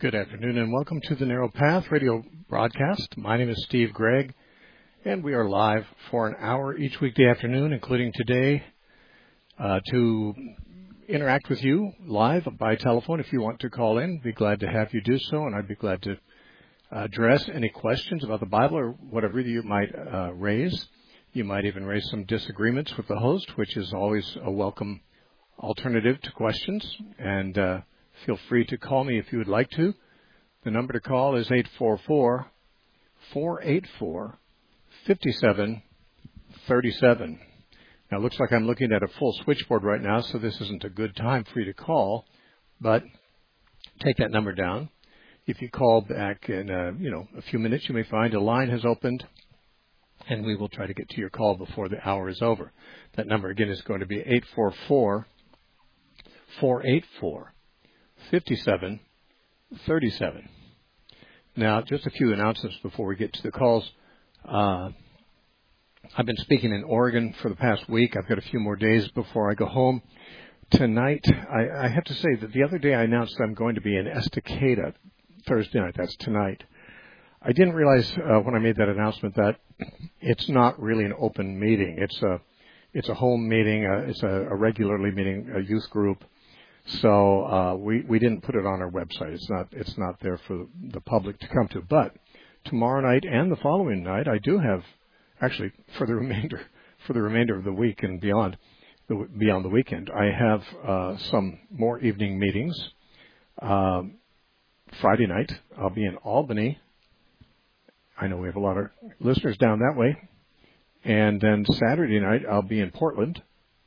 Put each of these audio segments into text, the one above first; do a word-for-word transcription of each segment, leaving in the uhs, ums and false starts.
Good afternoon and welcome to the Narrow Path radio broadcast. My name is Steve Gregg, and we are live for an hour each weekday afternoon, including today, uh, to interact with you live by telephone. If you want to call in, be glad to have you do so, and I'd be glad to address any questions about the Bible or whatever you might uh, raise. You might even raise some disagreements with the host, which is always a welcome alternative to questions, and uh, feel free to call me if you would like to. The number to call is eight four four, four eight four, five seven three seven. Now, it looks like I'm looking at a full switchboard right now, so this isn't a good time for you to call, but take that number down. If you call back in uh, you know, a few minutes, you may find a line has opened, and we will try to get to your call before the hour is over. That number, again, is going to be eight four four, four eight four, five seven three seven. Now, just a few announcements before we get to the calls. Uh, I've been speaking in Oregon for the past week. I've got a few more days before I go home. Tonight, I, I have to say that the other day I announced that I'm going to be in Estacada Thursday night. That's tonight. I didn't realize uh, when I made that announcement that it's not really an open meeting. It's a it's a home meeting. Uh, it's a, a regularly meeting a youth group. So uh, we we didn't put it on our website. It's not it's not there for the public to come to. But tomorrow night and the following night, I do have actually for the remainder for the remainder of the week and beyond the, beyond the weekend, I have uh, some more evening meetings. Um, Friday night, I'll be in Albany. I know we have a lot of listeners down that way. And then Saturday night, I'll be in Portland.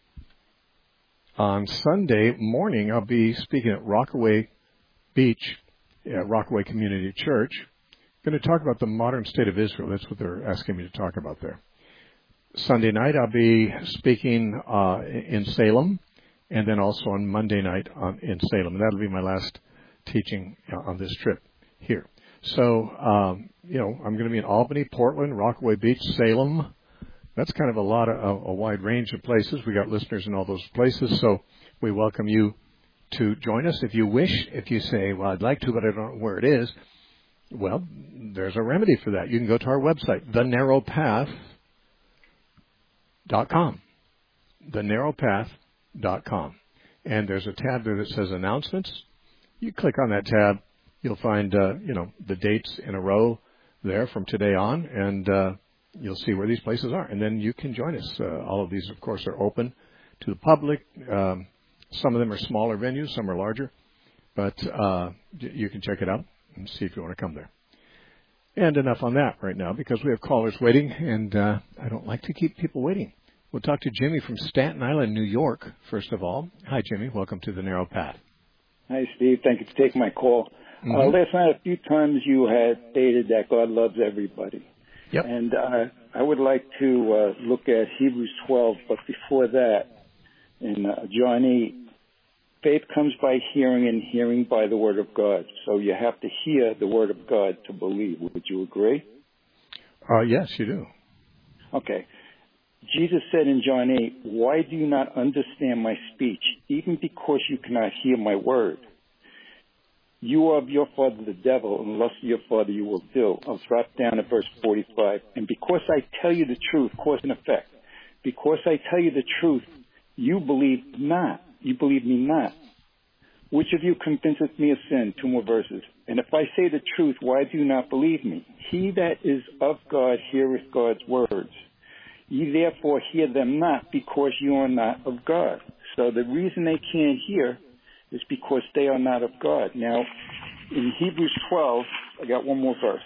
On Sunday morning, I'll be speaking at Rockaway Beach, at Rockaway Community Church. I'm going to talk about the modern state of Israel. That's what they're asking me to talk about there. Sunday night, I'll be speaking uh, in Salem, and then also on Monday night on, in Salem. And that'll be my last teaching on this trip here. So, um, you know, I'm going to be in Albany, Portland, Rockaway Beach, Salem. That's kind of a lot of a, a wide range of places. We got listeners in all those places, so we welcome you to join us if you wish. If you say, well, I'd like to, but I don't know where it is, well, there's a remedy for that. You can go to our website, the narrow path dot com, the narrow path dot com. And there's a tab there that says announcements. You click on that tab, you'll find, uh, you know, the dates in a row there from today on, and uh, you'll see where these places are. And then you can join us. Uh, all of these, of course, are open to the public. Um, some of them are smaller venues, some are larger. But uh, you can check it out and see if you want to come there. And enough on that right now, because we have callers waiting, and uh, I don't like to keep people waiting. We'll talk to Jimmy from Staten Island, New York, first of all. Hi, Jimmy. Welcome to the Narrow Path. Hi, Steve. Thank you for taking my call. Mm-hmm. Uh, last night, a few times you had stated that God loves everybody. Yep. And uh, I would like to uh, look at Hebrews twelve, but before that, in uh, John eight, faith comes by hearing and hearing by the word of God. So you have to hear the word of God to believe. Would you agree? Uh, yes, you do. Okay. Jesus said in John eight, why do you not understand my speech, even because you cannot hear my word? You are of your father the devil, and lust of your father you will do. I'll drop down to verse forty-five. And because I tell you the truth, cause and effect. Because I tell you the truth, you believe not. You believe me not. Which of you convinceth me of sin? Two more verses. And if I say the truth, why do you not believe me? He that is of God heareth God's words. Ye therefore hear them not, because you are not of God. So the reason they can't hear is because they are not of God. Now, in Hebrews twelve, I got one more verse.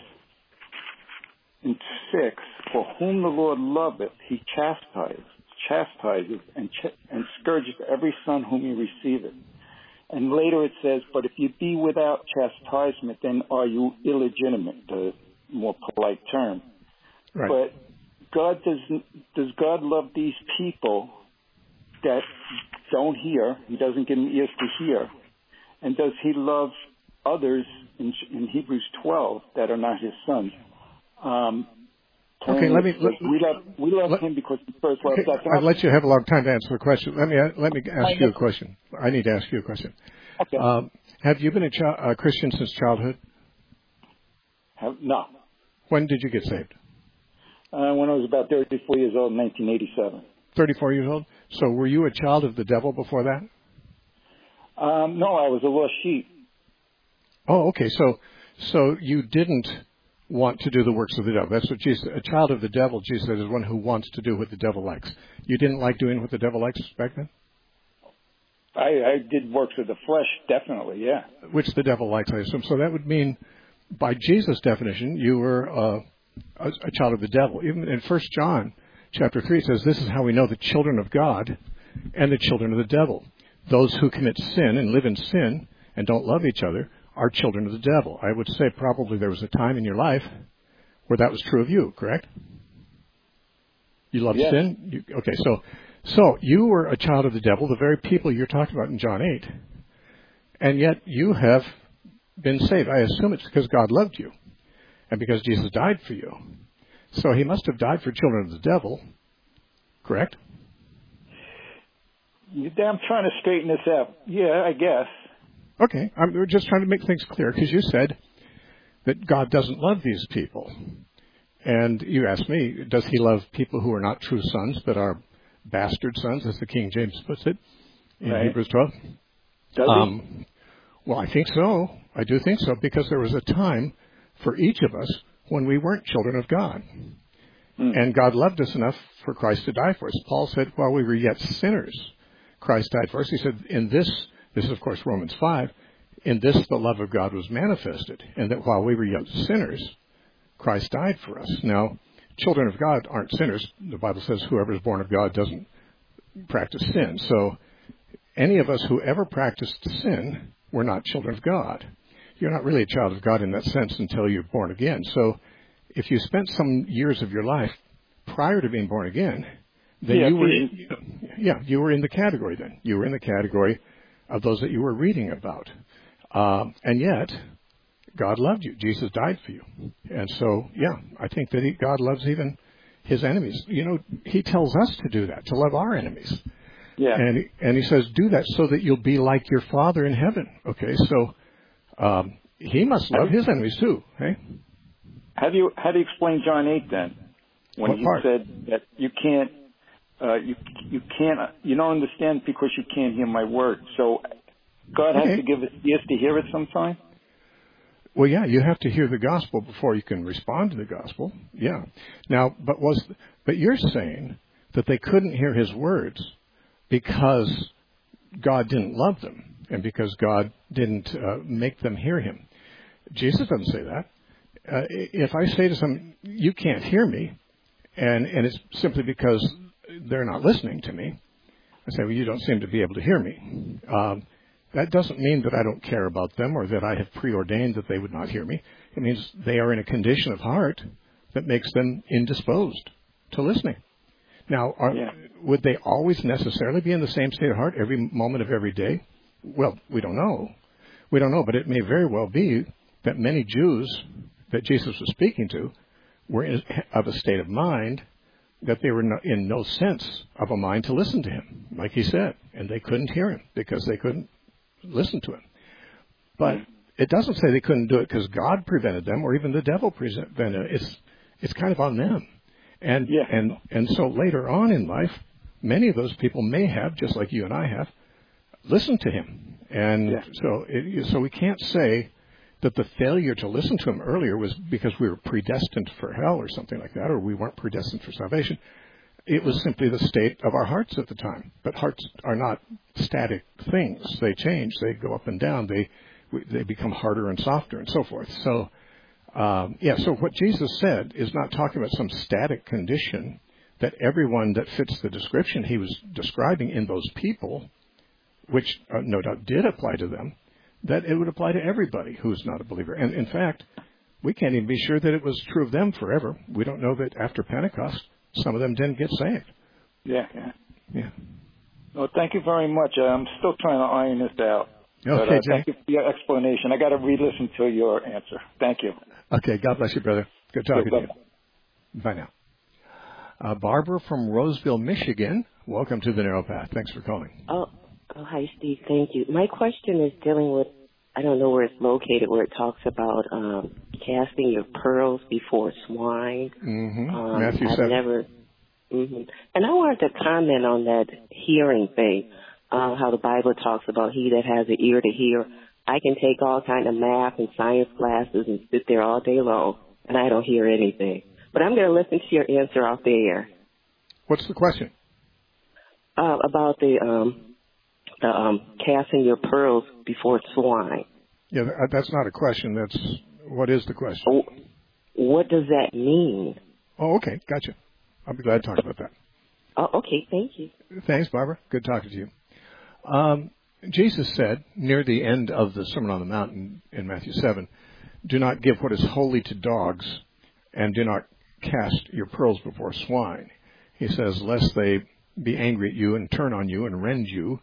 In six, for whom the Lord loveth, he chastises, chastises and, ch- and scourges every son whom he receiveth. And later it says, but if you be without chastisement, then are you illegitimate, the more polite term. Right. But God does, does God love these people that don't hear? He doesn't give them ears to hear. And does he love others in, in Hebrews twelve that are not his sons? Um, Okay, let me. Let, we love we love let, him because he first loved okay, us. I've let you have a long time to answer the question. Let me let me ask you a question. I need to ask you a question. Okay. Um, have you been a, chi- a Christian since childhood? Have, no. When did you get saved? Uh, when I was about thirty-four years old in nineteen eighty-seven. thirty-four years old? So were you a child of the devil before that? Um, no, I was a lost sheep. Oh, okay. So so you didn't want to do the works of the devil. That's what Jesus, a child of the devil, Jesus said, is one who wants to do what the devil likes. You didn't like doing what the devil likes back then? I, I did works of the flesh, definitely, yeah. Which the devil likes, I assume. So that would mean, by Jesus' definition, you were uh, a, a child of the devil. Even in First John chapter three, it says, this is how we know the children of God and the children of the devil. Those who commit sin and live in sin and don't love each other are children of the devil. I would say probably there was a time in your life where that was true of you, correct? You loved yes. sin? You, okay, so so you were a child of the devil, the very people you're talking about in John eight, and yet you have been saved. I assume it's because God loved you and because Jesus died for you. So he must have died for children of the devil, correct? I'm trying to straighten this out. Yeah, I guess. Okay, I'm, we're just trying to make things clear, because you said that God doesn't love these people. And you asked me, does he love people who are not true sons, but are bastard sons, as the King James puts it in right. Hebrews twelve? Does um, he? Well, I think so. I do think so, because there was a time for each of us when we weren't children of God. Mm. And God loved us enough for Christ to die for us. Paul said, while we were yet sinners, Christ died for us. He said, in this... This is, of course, Romans five. In this, the love of God was manifested, and that while we were yet sinners, Christ died for us. Now, children of God aren't sinners. The Bible says whoever is born of God doesn't practice sin. So any of us who ever practiced sin, we're not children of God. You're not really a child of God in that sense until you're born again. So if you spent some years of your life prior to being born again, then yeah, you were, yeah, you were in the category then. You were in the category of those that you were reading about. Uh, and yet, God loved you. Jesus died for you. And so, yeah, I think that he, God loves even his enemies. You know, he tells us to do that, to love our enemies. Yeah. And, and he says, do that so that you'll be like your Father in heaven. Okay, so um, he must love his enemies too, hey? How do you, how do you explain John eight then? When What he part? said that you can't, Uh, you you can't you don't understand because you can't hear my word. So God okay. has to give us ears to hear it sometime. Well, yeah, you have to hear the gospel before you can respond to the gospel. Yeah. Now, but was but you're saying that they couldn't hear his words because God didn't love them and because God didn't uh, make them hear him. Jesus doesn't say that. Uh, if I say to some, you can't hear me, and and it's simply because they're not listening to me, I say, well, you don't seem to be able to hear me. Um, that doesn't mean that I don't care about them or that I have preordained that they would not hear me. It means they are in a condition of heart that makes them indisposed to listening. Now, are, yeah. would they always necessarily be in the same state of heart every moment of every day? Well, we don't know. We don't know, but it may very well be that many Jews that Jesus was speaking to were in, of a state of mind that they were no, in no sense of a mind to listen to him, like he said, and they couldn't hear him because they couldn't listen to him. But it doesn't say they couldn't do it because God prevented them or even the devil prevented it. It's, it's kind of on them. And, yeah. and, and so later on in life, many of those people may have, just like you and I have, listened to him. And yeah. so, it, so we can't say that the failure to listen to him earlier was because we were predestined for hell or something like that, or we weren't predestined for salvation. It was simply the state of our hearts at the time. But hearts are not static things. They change. They go up and down. They they become harder and softer and so forth. So, um, yeah, so what Jesus said is not talking about some static condition that everyone that fits the description he was describing in those people, which uh, no doubt did apply to them, that it would apply to everybody who's not a believer. And in fact, we can't even be sure that it was true of them forever. We don't know that after Pentecost, some of them didn't get saved. Yeah, yeah. Yeah. Well, thank you very much. Uh, I'm still trying to iron this out. Okay, but, uh, Jay. thank you for your explanation. I got to re-listen to your answer. Thank you. Okay, God bless you, brother. Good talking Bye. to you. Bye now. Uh, Barbara from Roseville, Michigan. Welcome to the Narrow Path. Thanks for calling. Oh, oh, hi, Steve. Thank you. My question is dealing with, I don't know where it's located, where it talks about um, casting your pearls before swine. Mm-hmm. Um, Matthew I've seven. never, mm-hmm. And I wanted to comment on that hearing thing, uh, how the Bible talks about he that has an ear to hear. I can take all kind of math and science classes and sit there all day long, and I don't hear anything. But I'm going to listen to your answer off the air. What's the question? Uh, about the um, the um, casting your pearls before swine. Yeah, that's not a question. That's what is the question? Oh, what does that mean? Oh, okay, gotcha. I'll be glad to talk about that. Oh, okay, thank you. Thanks, Barbara. Good talking to you. Um, Jesus said near the end of the Sermon on the Mount in, in Matthew seven, "Do not give what is holy to dogs, and do not cast your pearls before swine." He says, lest they be angry at you and turn on you and rend you.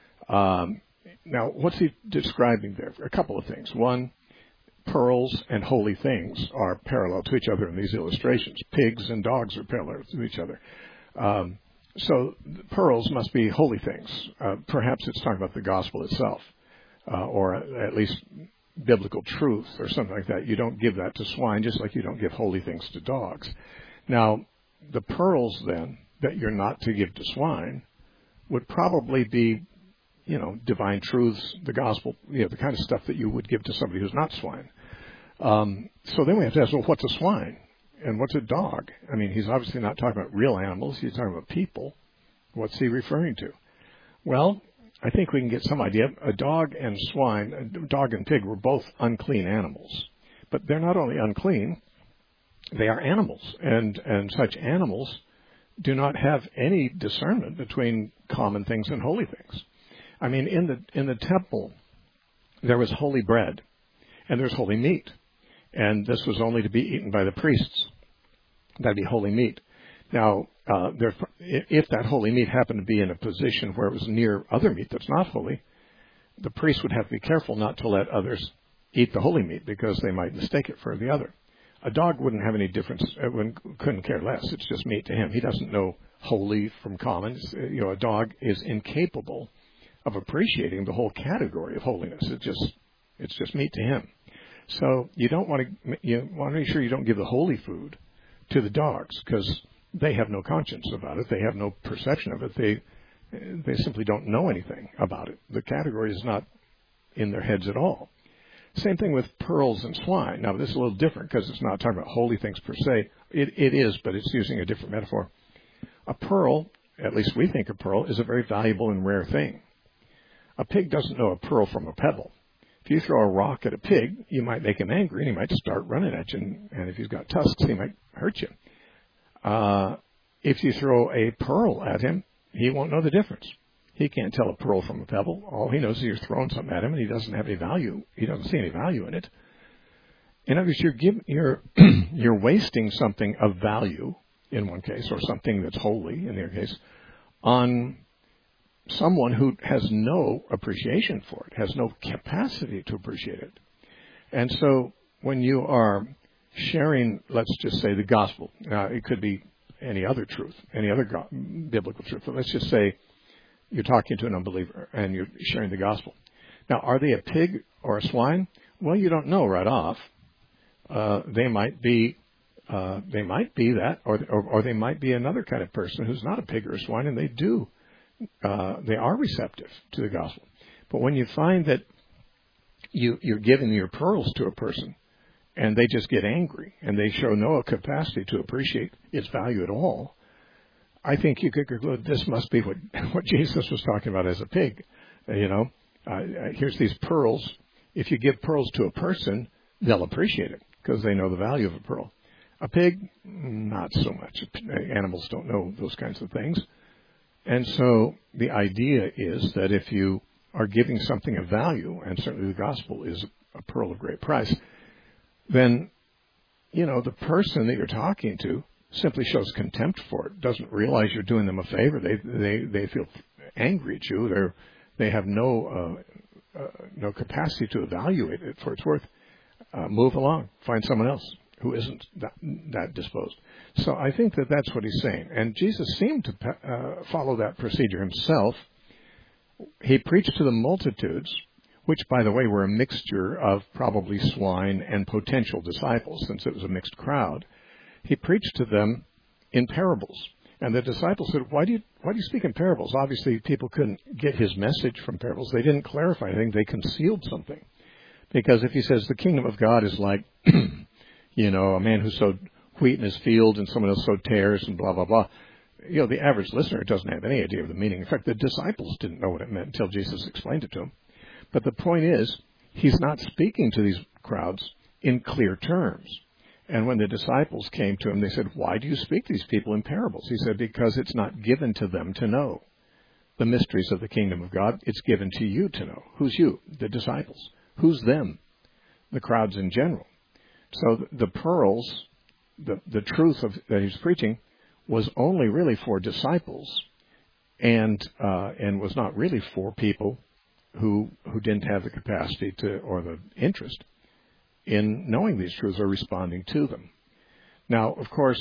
Um, now, what's he describing there? A couple of things. One, pearls and holy things are parallel to each other in these illustrations. Pigs and dogs are parallel to each other. Um, so pearls must be holy things. Uh, perhaps it's talking about the gospel itself, uh, or at least biblical truth or something like that. You don't give that to swine, just like you don't give holy things to dogs. Now, the pearls, then, that you're not to give to swine would probably be, you know, divine truths, the gospel, you know, the kind of stuff that you would give to somebody who's not swine. Um, so then we have to ask, well, what's a swine? And what's a dog? I mean, he's obviously not talking about real animals. He's talking about people. What's he referring to? Well, I think we can get some idea. A dog and swine, a dog and pig were both unclean animals. But they're not only unclean, they are animals. And, and such animals do not have any discernment between common things and holy things. I mean, in the in the temple, there was holy bread, and there's holy meat. And this was only to be eaten by the priests. That'd be holy meat. Now, uh, there, if that holy meat happened to be in a position where it was near other meat that's not holy, the priest would have to be careful not to let others eat the holy meat because they might mistake it for the other. A dog wouldn't have any difference, couldn't care less. It's just meat to him. He doesn't know holy from common. It's, you know, a dog is incapable of appreciating the whole category of holiness. It just, it's just meat to him. So you don't want to, you want to make sure you don't give the holy food to the dogs because they have no conscience about it. They have no perception of it. They, they simply don't know anything about it. The category is not in their heads at all. Same thing with pearls and swine. Now, this is a little different because it's not talking about holy things per se. It, it is, but it's using a different metaphor. A pearl, at least we think a pearl, is a very valuable and rare thing. A pig doesn't know a pearl from a pebble. If you throw a rock at a pig, you might make him angry, and he might start running at you. And, and if he's got tusks, he might hurt you. Uh, if you throw a pearl at him, he won't know the difference. He can't tell a pearl from a pebble. All he knows is you're throwing something at him, and he doesn't have any value. He doesn't see any value in it. In other words, you're, give, you're, you're wasting something of value, in one case, or something that's holy, in their case, on someone who has no appreciation for it, has no capacity to appreciate it. And so when you are sharing, let's just say, the gospel, now it could be any other truth, any other go- biblical truth, but let's just say you're talking to an unbeliever and you're sharing the gospel. Now, are they a pig or a swine? Well, you don't know right off. Uh, they might be, uh, they might be that, or, or or they might be another kind of person who's not a pig or a swine, and they do, uh, they are receptive to the gospel. But when you find that you you're giving your pearls to a person, and they just get angry and they show no capacity to appreciate its value at all, I think you could conclude this must be what, what Jesus was talking about as a pig. Uh, you know, uh, here's these pearls. If you give pearls to a person, they'll appreciate it because they know the value of a pearl. A pig, not so much. Animals don't know those kinds of things. And so the idea is that if you are giving something of value, and certainly the gospel is a pearl of great price, then, you know, the person that you're talking to simply shows contempt for it, doesn't realize you're doing them a favor. They they they feel angry at you. They're they have no uh, uh, no capacity to evaluate it for its worth. Uh, move along, find someone else. who isn't that, that disposed. So I think that that's what he's saying. And Jesus seemed to uh, follow that procedure himself. He preached to the multitudes, which, by the way, were a mixture of probably swine and potential disciples, since it was a mixed crowd. He preached to them in parables. And the disciples said, why do you why do you speak in parables? Obviously, people couldn't get his message from parables. They didn't clarify anything. They concealed something. Because if he says the kingdom of God is like, you know, a man who sowed wheat in his field and someone else sowed tares and blah, blah, blah, you know, the average listener doesn't have any idea of the meaning. In fact, the disciples didn't know what it meant until Jesus explained it to them. But the point is, he's not speaking to these crowds in clear terms. And when the disciples came to him, they said, why do you speak to these people in parables? He said, because it's not given to them to know the mysteries of the kingdom of God. It's given to you to know. Who's you? The disciples. Who's them? The crowds in general. So the pearls, the, the truth of, that he's preaching, was only really for disciples and uh, and was not really for people who who didn't have the capacity to or the interest in knowing these truths or responding to them. Now, of course,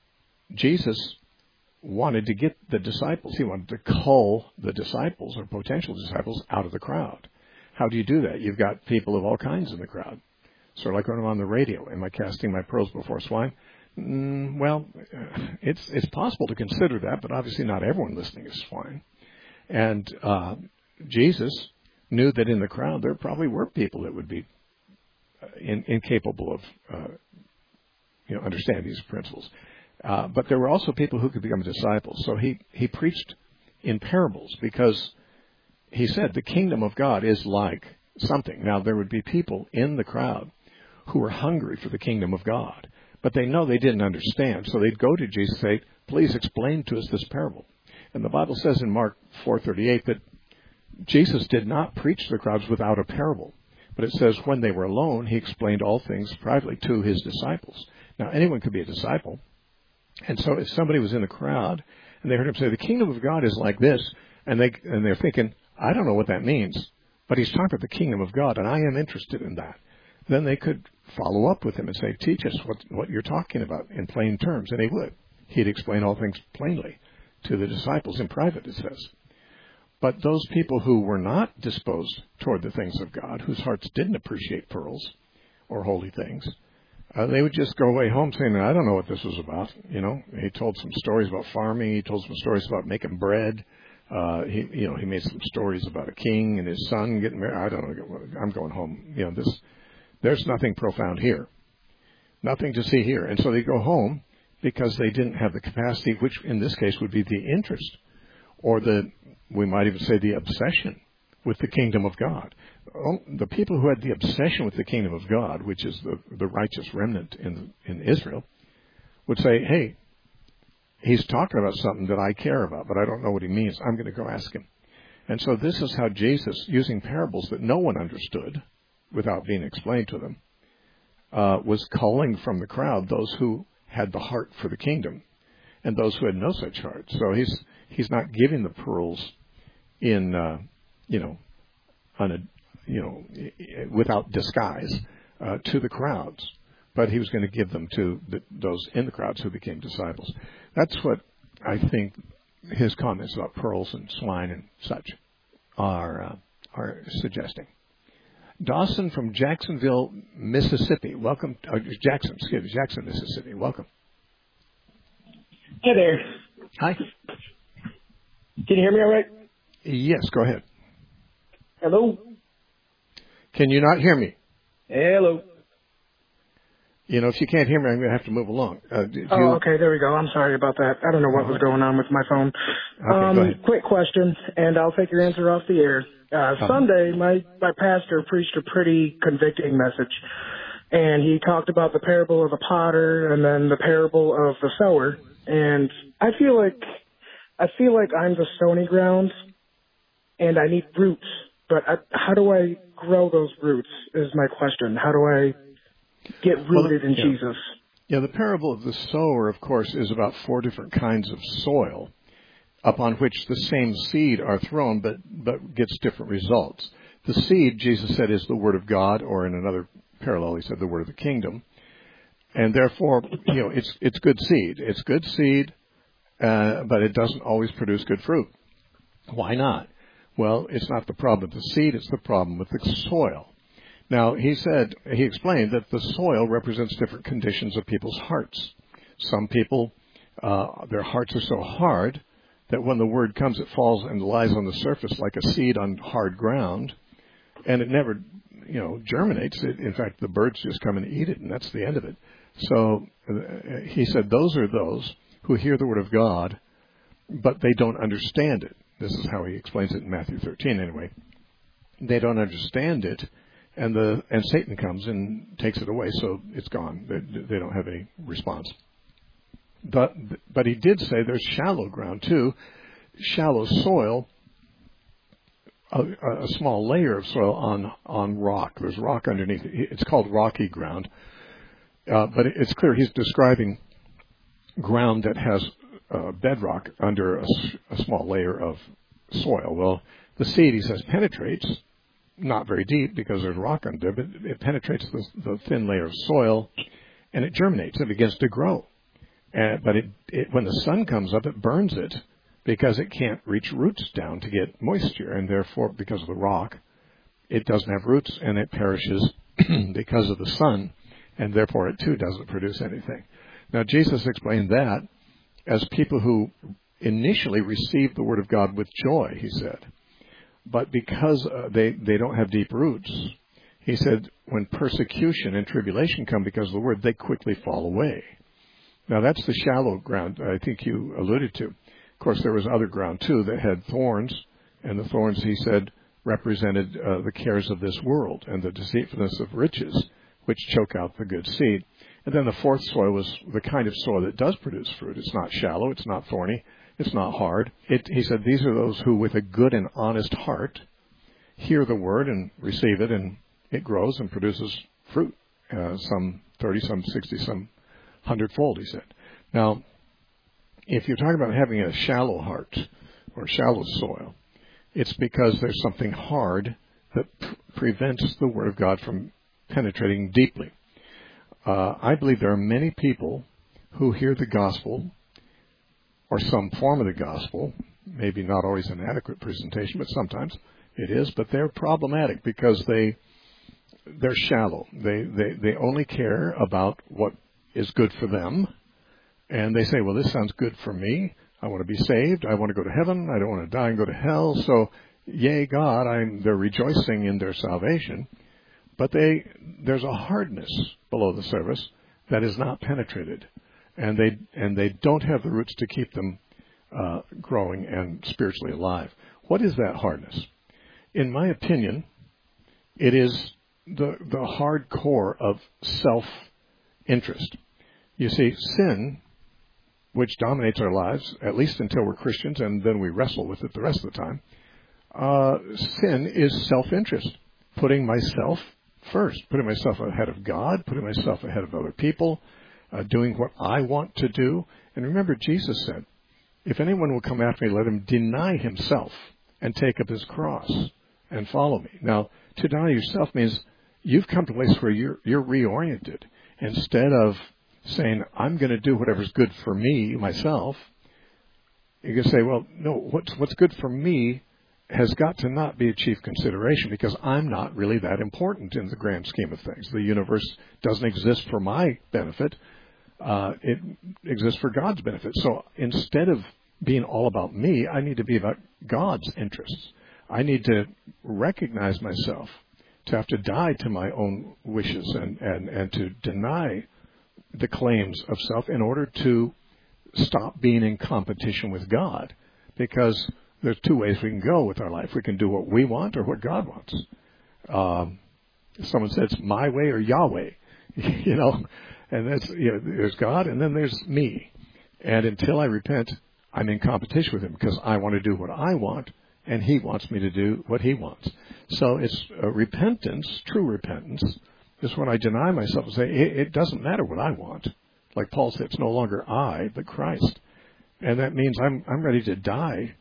Jesus wanted to get the disciples. He wanted to cull the disciples or potential disciples out of the crowd. How do you do that? You've got people of all kinds in the crowd. Sort of like when I'm on the radio. Am I casting my pearls before swine? Mm, well, it's it's possible to consider that, but obviously not everyone listening is swine. And uh, Jesus knew that in the crowd there probably were people that would be In, incapable of, uh, you know, understanding these principles. Uh, but there were also people who could become disciples. So he, he preached in parables because he said the kingdom of God is like something. Now, there would be people in the crowd who were hungry for the kingdom of God, but they know they didn't understand. So they'd go to Jesus and say, please explain to us this parable. And the Bible says in Mark four thirty-eight that Jesus did not preach to the crowds without a parable. But it says when they were alone, he explained all things privately to his disciples. Now, anyone could be a disciple. And so if somebody was in the crowd and they heard him say, the kingdom of God is like this, and, they, and they're thinking, I don't know what that means, but he's talking about the kingdom of God, and I am interested in that. Then they could follow up with him and say, teach us what, what you're talking about in plain terms. And he would. He'd explain all things plainly to the disciples in private, it says. But those people who were not disposed toward the things of God, whose hearts didn't appreciate pearls or holy things, uh, they would just go away home saying, I don't know what this was about. You know, he told some stories about farming. He told some stories about making bread. Uh, he, you know, he made some stories about a king and his son getting married. I don't know. I'm going home. You know, this, there's nothing profound here. Nothing to see here. And so they go home because they didn't have the capacity, which in this case would be the interest or the, we might even say the obsession with the kingdom of God. The people who had the obsession with the kingdom of God, which is the, the righteous remnant in, in Israel, would say, hey, he's talking about something that I care about, but I don't know what he means. I'm going to go ask him. And so this is how Jesus, using parables that no one understood without being explained to them, uh, was culling from the crowd those who had the heart for the kingdom and those who had no such heart. So he's he's not giving the pearls in, uh, you know, on a, you know, without disguise uh, to the crowds, but he was going to give them to the, those in the crowds who became disciples. That's what I think his comments about pearls and swine and such are uh, are suggesting. Dawson from Jacksonville, Mississippi. Welcome. Uh, Jackson, excuse me, Jackson, Mississippi. Welcome. Hey there. Hi. Can you hear me all right? Yes, go ahead. Hello? Can you not hear me? Hello. You know, if you can't hear me, I'm going to have to move along. Uh, do oh, you... okay, there we go. I'm sorry about that. I don't know what was going on with my phone. Okay, um, go ahead. Quick question, and I'll take your answer off the air. Uh, uh-huh. Sunday, my, my pastor preached a pretty convicting message, and he talked about the parable of the potter and then the parable of the sower. And I feel like I feel like I'm the stony ground, and I need roots. But I, how do I grow those roots is my question. How do I get rooted well, in yeah. Jesus? Yeah, the parable of the sower, of course, is about four different kinds of soil upon which the same seed are thrown, but, but gets different results. The seed, Jesus said, is the word of God, or in another parallel, he said the word of the kingdom. and therefore, you know, it's it's good seed. It's good seed, uh, but it doesn't always produce good fruit. Why not? Well, it's not the problem with the seed, it's the problem with the soil. Now, he said, he explained that the soil represents different conditions of people's hearts. Some people, uh, their hearts are so hard that when the word comes, it falls and lies on the surface like a seed on hard ground, and it never, you know, germinates. It, in fact, the birds just come and eat it, and that's the end of it. So uh, he said those are those who hear the word of God, but they don't understand it. This is how he explains it in Matthew thirteen anyway. They don't understand it, and the and Satan comes and takes it away, so it's gone. They, they don't have any response. But but he did say there's shallow ground too, shallow soil, a, a small layer of soil on, on rock. There's rock underneath it. It's called rocky ground. Uh, but it's clear he's describing ground that has uh, bedrock under a, a small layer of soil. Well, the seed, he says, penetrates, not very deep because there's rock under there, but it penetrates the, the thin layer of soil, and it germinates. It begins to grow. Uh, but it, it, when the sun comes up, it burns it because it can't reach roots down to get moisture, and therefore, because of the rock, it doesn't have roots, and it perishes because of the sun, and therefore it too doesn't produce anything. Now, Jesus explained that as people who initially received the Word of God with joy, he said. But because uh, they, they don't have deep roots, he said, when persecution and tribulation come because of the Word, they quickly fall away. Now, that's the shallow ground I think you alluded to. Of course, there was other ground, too, that had thorns, and the thorns, he said, represented uh, the cares of this world and the deceitfulness of riches, which choke out the good seed. And then the fourth soil was the kind of soil that does produce fruit. It's not shallow, it's not thorny, it's not hard. It, he said these are those who, with a good and honest heart, hear the word and receive it, and it grows and produces fruit, uh, some thirty, some sixty, some hundredfold, he said. Now, if you're talking about having a shallow heart or shallow soil, it's because there's something hard that p- prevents the Word of God from penetrating deeply. Uh, I believe there are many people who hear the gospel or some form of the gospel, maybe not always an adequate presentation, but sometimes it is, but they're problematic because they, they're shallow. They, they, they only care about what is good for them, and they say, well, this sounds good for me. I want to be saved. I want to go to heaven. I don't want to die and go to hell. So, yay, God, I'm, they're rejoicing in their salvation. But they, there's a hardness below the surface that is not penetrated, and they and they don't have the roots to keep them uh, growing and spiritually alive. What is that hardness? In my opinion, it is the the hard core of self-interest. You see, sin, which dominates our lives, at least until we're Christians, and then we wrestle with it the rest of the time, uh, sin is self-interest, putting myself first, putting myself ahead of God, putting myself ahead of other people, uh, doing what I want to do. And remember, Jesus said, if anyone will come after me, let him deny himself and take up his cross and follow me. Now, to deny yourself means you've come to a place where you're, you're reoriented. Instead of saying, I'm going to do whatever's good for me, myself, you can say, well, no, what's, what's good for me has got to not be a chief consideration because I'm not really that important in the grand scheme of things. The universe doesn't exist for my benefit. Uh, it exists for God's benefit. So instead of being all about me, I need to be about God's interests. I need to recognize myself, to have to die to my own wishes and, and, and to deny the claims of self in order to stop being in competition with God. Because there's two ways we can go with our life. We can do what we want or what God wants. Um, someone says my way or Yahweh, you know, and that's, you know, there's God and then there's me. And until I repent, I'm in competition with him because I want to do what I want and he wants me to do what he wants. So it's uh, repentance, true repentance, is when I deny myself and say, it, it doesn't matter what I want. Like Paul said, it's no longer I, but Christ. And that means I'm I'm ready to die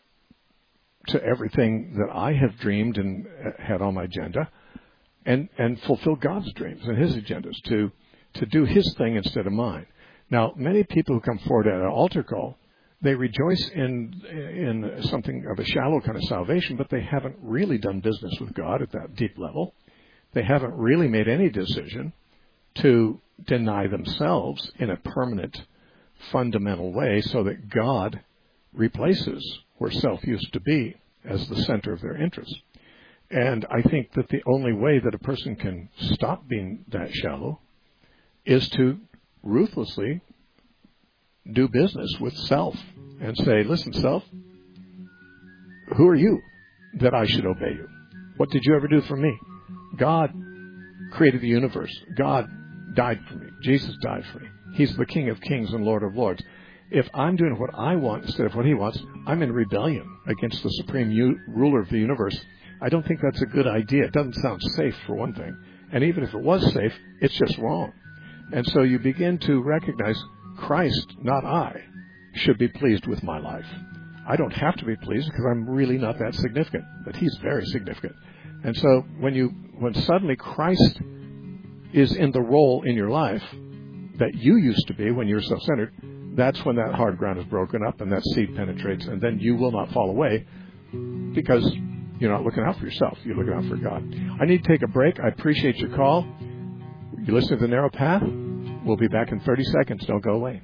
to everything that I have dreamed and had on my agenda, and, and fulfill God's dreams and his agendas, to to do his thing instead of mine. Now, many people who come forward at an altar call, they rejoice in in something of a shallow kind of salvation, but they haven't really done business with God at that deep level. They haven't really made any decision to deny themselves in a permanent, fundamental way so that God replaces where self used to be as the center of their interest. And I think that the only way that a person can stop being that shallow is to ruthlessly do business with self and say, listen, self, who are you that I should obey you? What did you ever do for me? God created the universe. God died for me. Jesus died for me. He's the King of Kings and Lord of Lords. If I'm doing what I want instead of what he wants, I'm in rebellion against the supreme u- ruler of the universe. I don't think that's a good idea. It doesn't sound safe, for one thing. And even if it was safe, it's just wrong. And so you begin to recognize Christ, not I, should be pleased with my life. I don't have to be pleased because I'm really not that significant, but he's very significant. And so when you, when suddenly Christ is in the role in your life that you used to be when you were self-centered, that's when that hard ground is broken up and that seed penetrates, and then you will not fall away because you're not looking out for yourself. You're looking out for God. I need to take a break. I appreciate your call. You listen to The Narrow Path. We'll be back in thirty seconds. Don't go away.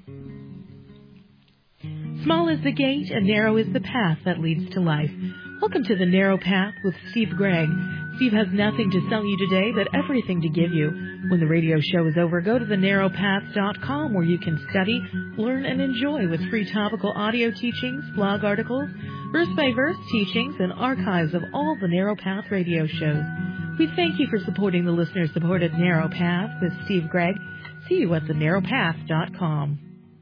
Small is the gate and narrow is the path that leads to life. Welcome to The Narrow Path with Steve Gregg. Steve has nothing to sell you today, but everything to give you. When the radio show is over, go to the narrow path dot com where you can study, learn, and enjoy with free topical audio teachings, blog articles, verse-by-verse teachings, and archives of all the Narrow Path radio shows. We thank you for supporting the listener-supported Narrow Path with Steve Gregg. See you at the narrow path dot com.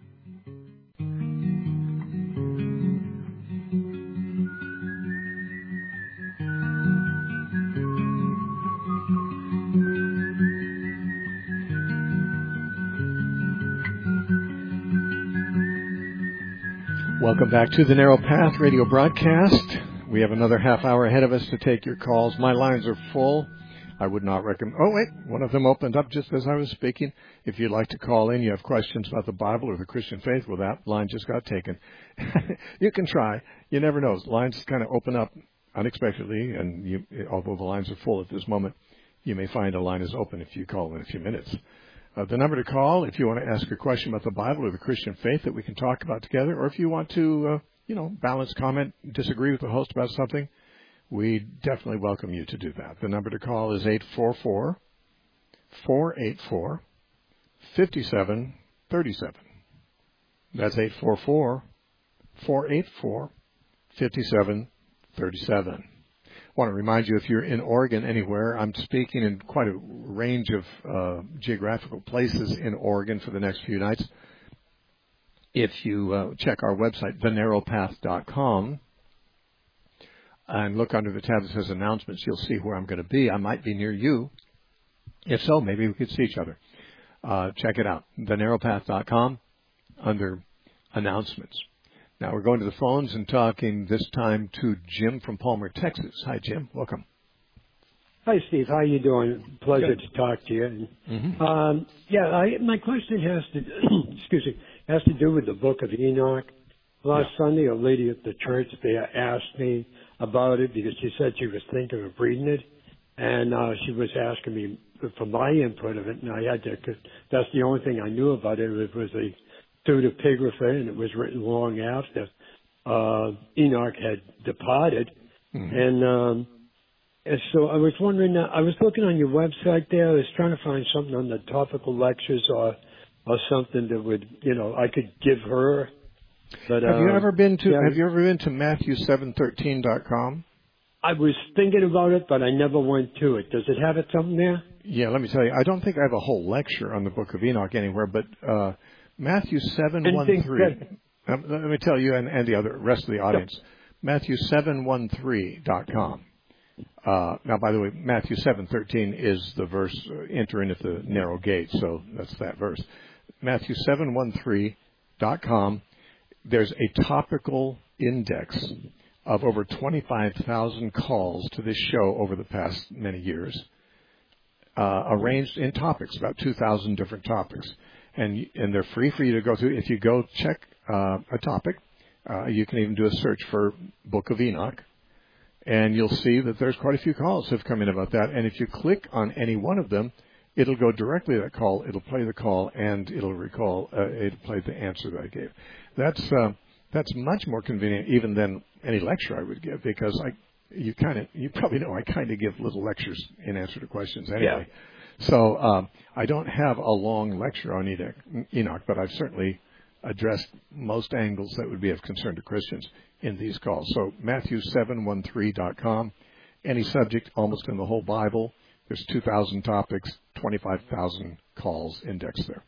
Welcome back to the Narrow Path radio broadcast. We have another half hour ahead of us to take your calls. My lines are full. I would not recommend... Oh, wait. One of them opened up just as I was speaking. If you'd like to call in, you have questions about the Bible or the Christian faith, well, that line just got taken. You can try. You never know. Lines kind of open up unexpectedly, and you, although the lines are full at this moment, you may find a line is open if you call in a few minutes. Uh, the number to call if you want to ask a question about the Bible or the Christian faith that we can talk about together, or if you want to, uh, you know, balance, comment, disagree with the host about something, we definitely welcome you to do that. The number to call is eight four four, four eight four, five seven three seven. That's eight four four, four eight four, five seven three seven. I want to remind you, if you're in Oregon anywhere, I'm speaking in quite a range of uh, geographical places in Oregon for the next few nights. If you uh, check our website, the narrow path dot com, and look under the tab that says announcements, you'll see where I'm going to be. I might be near you. If so, maybe we could see each other. Uh, check it out, the narrow path dot com, under announcements. Now we're going to the phones and talking this time to Jim from Palmer, Texas. Hi, Jim. Welcome. Hi, Steve. How you doing? Pleasure Good. to talk to you. Mm-hmm. Um, yeah, I, my question has to, excuse me, has to do with the Book of Enoch. Last yeah. Sunday, a lady at the church there asked me about it because she said she was thinking of reading it, and uh, she was asking me for my input of it, and I had to. Cause that's the only thing I knew about it. It was a pseudepigrapha, and it was written long after uh, Enoch had departed, mm-hmm. and. Um, And so I was wondering, uh, I was looking on your website there. I was trying to find something on the topical lectures or or something that would, you know, I could give her. But have uh, you ever been to yeah, Have you ever been to Matthew seven thirteen dot com? I was thinking about it, but I never went to it. Does it have it something there? Yeah, let me tell you. I don't think I have a whole lecture on the Book of Enoch anywhere, but uh, Matthew seven one three. Um, let me tell you, and, and the other rest of the audience, yep. Matthew seven one three dot com. Uh, now, by the way, Matthew seven thirteen is the verse, uh, enter in at the narrow gate, so that's that verse. Matthew seven thirteen dot com, there's a topical index of over twenty-five thousand calls to this show over the past many years. uh, arranged in topics, about two thousand different topics. And and they're free for you to go through. If you go check uh, a topic, uh, you can even do a search for Book of Enoch, and you'll see that there's quite a few calls have come in about that. And if you click on any one of them, it'll go directly to that call. It'll play the call, and it'll recall. Uh, it'll play the answer that I gave. That's uh, that's much more convenient even than any lecture I would give, because I you kind of you probably know I kind of give little lectures in answer to questions anyway. Yeah. So um, I don't have a long lecture on Enoch, Enoch, but I've certainly addressed most angles that would be of concern to Christians in these calls. So Matthew seven thirteen dot com, any subject almost in the whole Bible. There's two thousand topics, twenty-five thousand calls indexed there.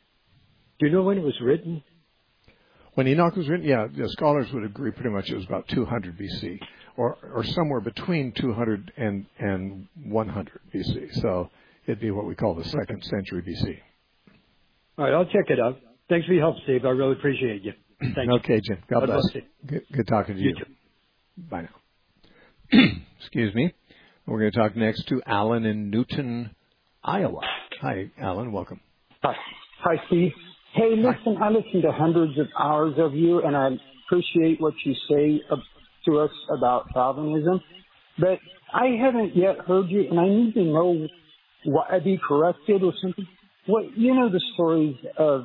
Do you know when it was written? When Enoch was written, yeah, the scholars would agree pretty much it was about two hundred B C, or or somewhere between two hundred and, and one hundred B C. So it'd be what we call the second century B C. All right, I'll check it out. Thanks for your help, Steve. I really appreciate you. Thank okay, Jim. God, God bless. bless good, good talking to you. you. Bye now. Excuse me. We're going to talk next to Alan in Newton, Iowa. Hi, Alan. Welcome. Hi, Hi Steve. Hey, listen, Hi. I listen to hundreds of hours of you, and I appreciate what you say to us about Calvinism. But I haven't yet heard you, and I need to know what I'd be corrected or something. What you know the stories of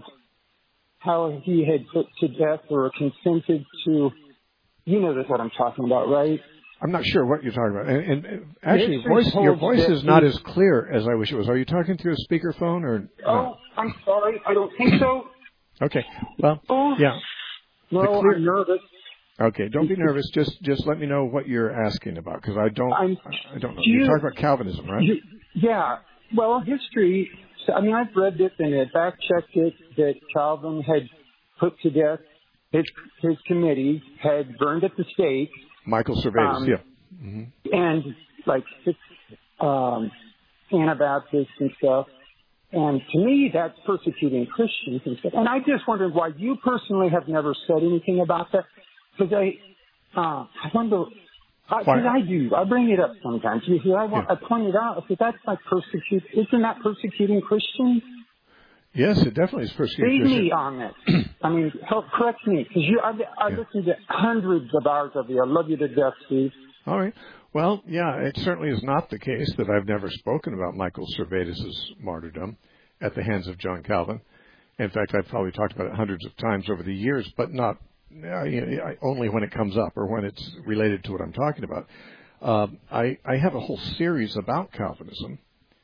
how he had put to death or consented to. You know that's what I'm talking about, right? I'm not sure what you're talking about. And, and actually, voice, your voice is not as clear as I wish it was. Are you talking through a speakerphone or? Oh, no? I'm sorry. I don't think so. Okay. Well, oh, yeah. No, clear... I'm nervous. Okay, don't be nervous. Just just let me know what you're asking about, because I don't I'm, I don't know. Do you're you, talking about Calvinism, right? You, yeah. Well, history. I mean, I've read it and I fact checked it that Calvin had put to death his his committee, had burned at the stake. Michael Servetus, um, yeah. Mm-hmm. And like six um, Anabaptists and stuff. And to me, that's persecuting Christians and stuff. And I just wondered why you personally have never said anything about that. Because I, uh, I wonder, because I, I do, I bring it up sometimes. You see, I, want, yeah. I point it out. I said, that's like persecute. Isn't that persecuting Christians? Yes, it definitely is persecuting Christians. Save me on this. I mean, help correct me, because you, I, I yeah. listened to hundreds of hours of you. I love you to death, Steve. All right. Well, yeah, it certainly is not the case that I've never spoken about Michael Servetus' martyrdom at the hands of John Calvin. In fact, I've probably talked about it hundreds of times over the years, but not uh, you know, only when it comes up or when it's related to what I'm talking about. Uh, I, I have a whole series about Calvinism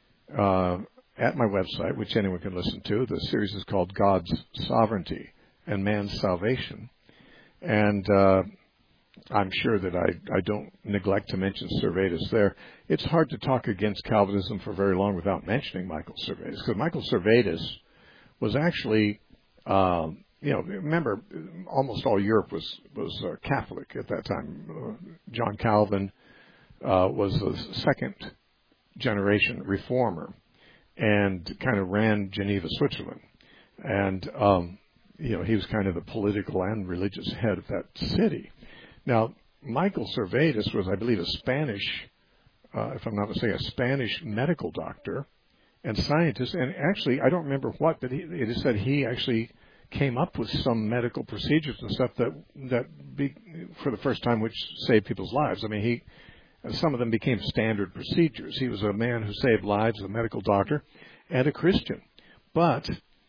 uh, at my website, which anyone can listen to. The series is called God's Sovereignty and Man's Salvation. And uh, I'm sure that I, I don't neglect to mention Servetus there. It's hard to talk against Calvinism for very long without mentioning Michael Servetus, because Michael Servetus was actually, um, you know, remember, almost all Europe was, was uh, Catholic at that time. Uh, John Calvin uh, was a second generation reformer and kind of ran Geneva, Switzerland. And, um, you know, he was kind of the political and religious head of that city. Now, Michael Servetus was, I believe, a Spanish, uh, if I'm not mistaken, a Spanish medical doctor and scientist. And actually, I don't remember what, but he, it is said he actually came up with some medical procedures and stuff that, that be, for the first time, which saved people's lives. I mean, he, some of them became standard procedures. He was a man who saved lives, a medical doctor, and a Christian. But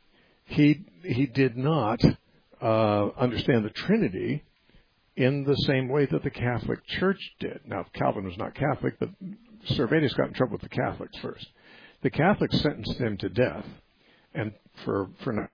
he he did not uh, understand the Trinity in the same way that the Catholic Church did. Now, Calvin was not Catholic, but Servetus got in trouble with the Catholics first. The Catholics sentenced him to death, and for for not,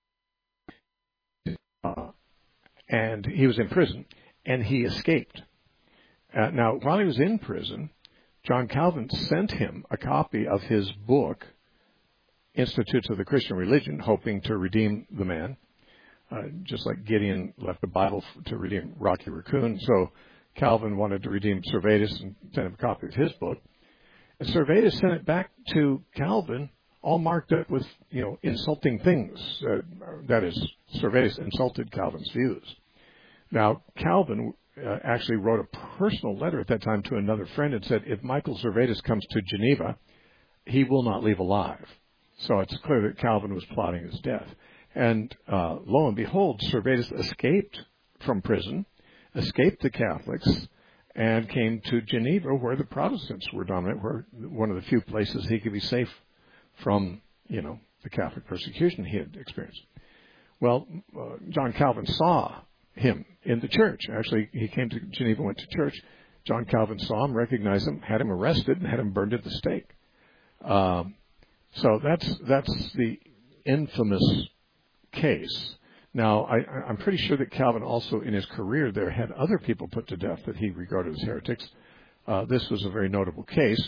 uh, and he was in prison, and he escaped. Uh, now, while he was in prison, John Calvin sent him a copy of his book, Institutes of the Christian Religion, hoping to redeem the man. Uh, just like Gideon left the Bible to redeem Rocky Raccoon. So Calvin wanted to redeem Servetus and sent him a copy of his book. And Servetus sent it back to Calvin, all marked up with, you know, insulting things. Uh, that is, Servetus insulted Calvin's views. Now, Calvin uh, actually wrote a personal letter at that time to another friend and said, if Michael Servetus comes to Geneva, he will not leave alive. So it's clear that Calvin was plotting his death. And uh, lo and behold, Servetus escaped from prison, escaped the Catholics, and came to Geneva, where the Protestants were dominant, where one of the few places he could be safe from, you know, the Catholic persecution he had experienced. Well, uh, John Calvin saw him in the church. Actually, he came to Geneva, went to church. John Calvin saw him, recognized him, had him arrested, and had him burned at the stake. Um, so that's that's the infamous case. Now, I, I'm pretty sure that Calvin also, in his career there, had other people put to death that he regarded as heretics. Uh, this was a very notable case,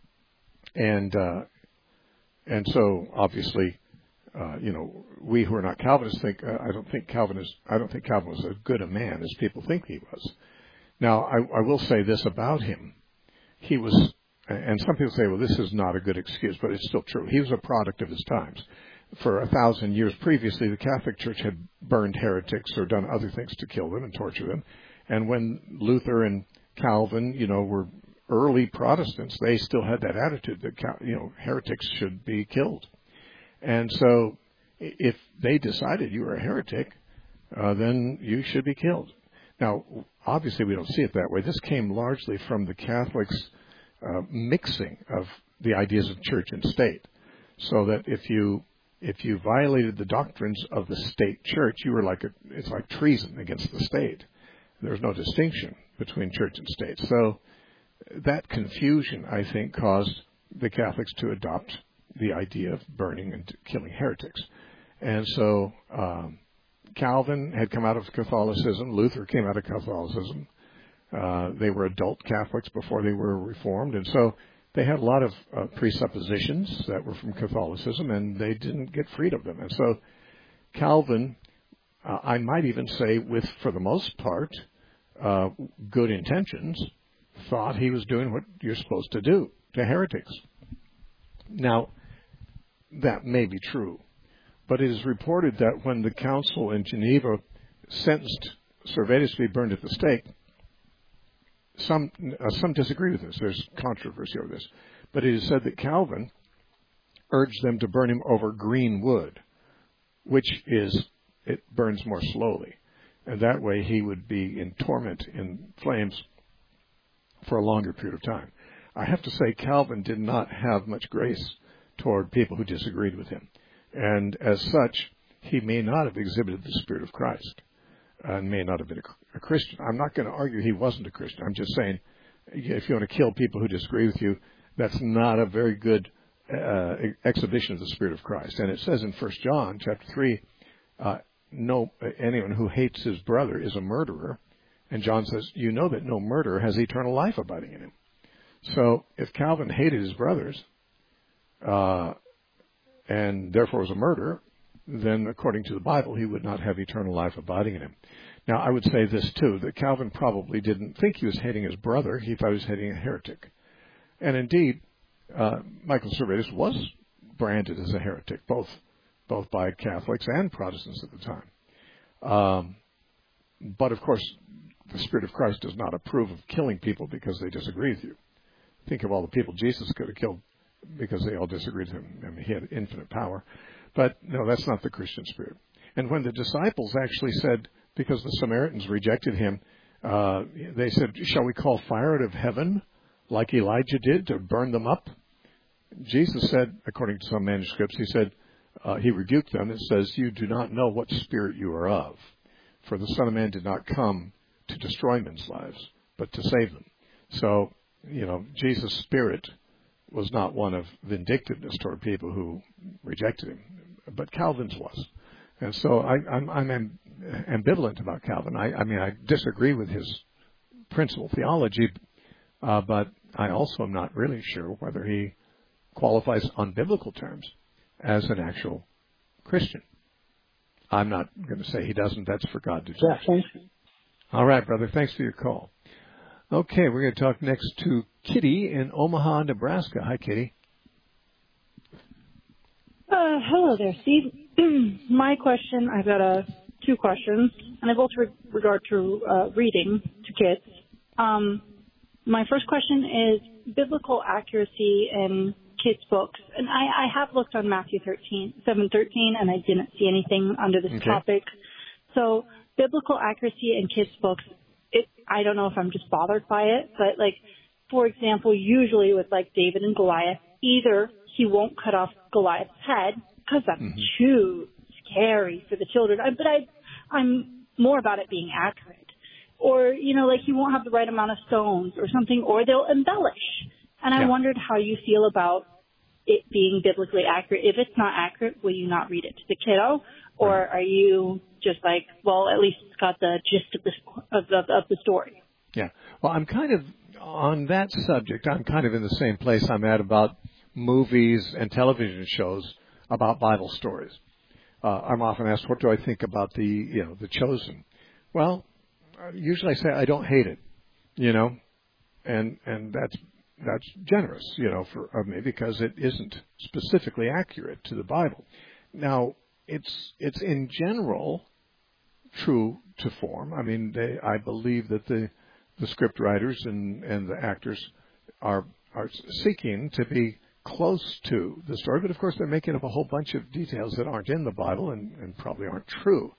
and uh, and so obviously, uh, you know, we who are not Calvinists think uh, I don't think Calvin is I don't think Calvin was as good a man as people think he was. Now, I, I will say this about him: he was, and some people say, well, this is not a good excuse, but it's still true. He was a product of his times. For a thousand years previously, the Catholic Church had burned heretics or done other things to kill them and torture them. And when Luther and Calvin, you know, were early Protestants, they still had that attitude that, you know, heretics should be killed. And so if they decided you were a heretic, uh, then you should be killed. Now, obviously, we don't see it that way. This came largely from the Catholics' uh, mixing of the ideas of church and state, so that if you If you violated the doctrines of the state church, you were like a, it's like treason against the state. There's no distinction between church and state. So that confusion, I think, caused the Catholics to adopt the idea of burning and killing heretics. And so um, Calvin had come out of Catholicism. Luther came out of Catholicism. Uh, they were adult Catholics before they were Reformed. And so they had a lot of uh, presuppositions that were from Catholicism, and they didn't get freed of them. And so Calvin, uh, I might even say with, for the most part, uh, good intentions, thought he was doing what you're supposed to do to heretics. Now, that may be true, but it is reported that when the council in Geneva sentenced Servetus to be burned at the stake, Some uh, some disagree with this. There's controversy over this. But it is said that Calvin urged them to burn him over green wood, which is, it burns more slowly. And that way he would be in torment in flames for a longer period of time. I have to say Calvin did not have much grace toward people who disagreed with him. And as such, he may not have exhibited the Spirit of Christ and may not have been a, a Christian. I'm not going to argue he wasn't a Christian. I'm just saying, if you want to kill people who disagree with you, that's not a very good uh, exhibition of the Spirit of Christ. And it says in First John chapter three, uh, no anyone who hates his brother is a murderer. And John says, you know that no murderer has eternal life abiding in him. So if Calvin hated his brothers uh, and therefore was a murderer, then according to the Bible, he would not have eternal life abiding in him. Now, I would say this, too, that Calvin probably didn't think he was hating his brother. He thought he was hating a heretic. And indeed, uh, Michael Servetus was branded as a heretic, both both by Catholics and Protestants at the time. Um, but, of course, the Spirit of Christ does not approve of killing people because they disagree with you. Think of all the people Jesus could have killed because they all disagreed with him. I mean, he had infinite power. But, no, that's not the Christian spirit. And when the disciples actually said, because the Samaritans rejected him, uh, they said, shall we call fire out of heaven like Elijah did to burn them up? Jesus said, according to some manuscripts, he said, uh, he rebuked them and says, you do not know what spirit you are of. For the Son of Man did not come to destroy men's lives, but to save them. So, you know, Jesus' spirit was not one of vindictiveness toward people who rejected him, but Calvin's was. And so I, I'm, I'm ambivalent about Calvin. I, I mean, I disagree with his principal theology, uh, but I also am not really sure whether he qualifies on biblical terms as an actual Christian. I'm not going to say he doesn't. That's for God to judge. Yeah, thanks. All right, brother. Thanks for your call. Okay, we're going to talk next to Kitty in Omaha, Nebraska. Hi, Kitty. Uh, hello there, Steve. My question, I've got uh, two questions, and they both re- regard to uh, reading to kids. Um, my first question is biblical accuracy in kids' books, and I, I have looked on Matthew thirteen, seven thirteen, and I didn't see anything under this okay. topic. So biblical accuracy in kids' books, it, I don't know if I'm just bothered by it, but like, for example, usually with like David and Goliath, either he won't cut off Goliath's head because that's mm-hmm. too scary for the children, I, but I, I'm more about it being accurate. Or, you know, like he won't have the right amount of stones or something, or they'll embellish. And I yeah. wondered how you feel about it being biblically accurate. If it's not accurate, will you not read it to the kiddo? Or right. are you just like, well, at least it's got the gist of the, of, of, of the story? Yeah. Well, I'm kind of, on that subject, I'm kind of in the same place I'm at about movies and television shows about Bible stories. Uh, I'm often asked, what do I think about the, you know, The Chosen? Well, usually I say I don't hate it, you know, and and that's that's generous, you know, for of me because it isn't specifically accurate to the Bible. Now, it's it's in general true to form. I mean, they, I believe that the the script writers and, and the actors are are seeking to be close to the story, but of course they're making up a whole bunch of details that aren't in the Bible and, and probably aren't true.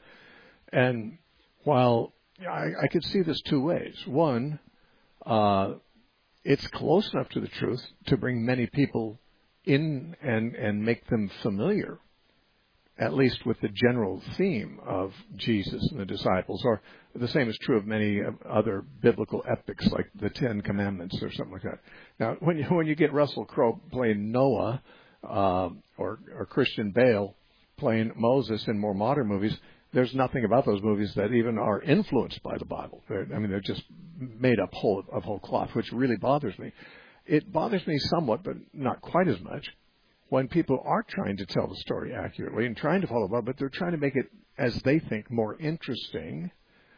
And while I, I could see this two ways. One, uh, it's close enough to the truth to bring many people in and, and make them familiar, at least with the general theme of Jesus and the disciples. Or the same is true of many other biblical epics like the Ten Commandments or something like that. Now, when you, when you get Russell Crowe playing Noah uh, or, or Christian Bale playing Moses in more modern movies, there's nothing about those movies that even are influenced by the Bible. They're, I mean, they're just made up whole, of whole cloth, which really bothers me. It bothers me somewhat, but not quite as much, when people are trying to tell the story accurately and trying to follow the Bible, but they're trying to make it, as they think, more interesting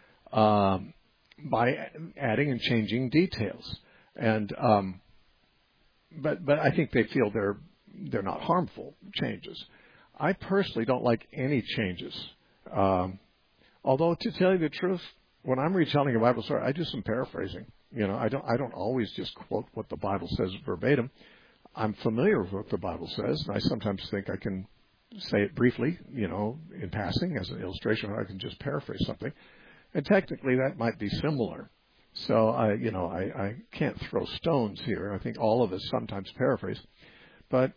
um, by adding and changing details. And um, but but I think they feel they're they're not harmful changes. I personally don't like any changes. Um, although to tell you the truth, when I'm retelling a Bible story, I do some paraphrasing. You know, I don't, I don't always just quote what the Bible says verbatim. I'm familiar with what the Bible says, and I sometimes think I can say it briefly, you know, in passing as an illustration, or I can just paraphrase something. And technically that might be similar. So I, you know, I, I can't throw stones here. I think all of us sometimes paraphrase. But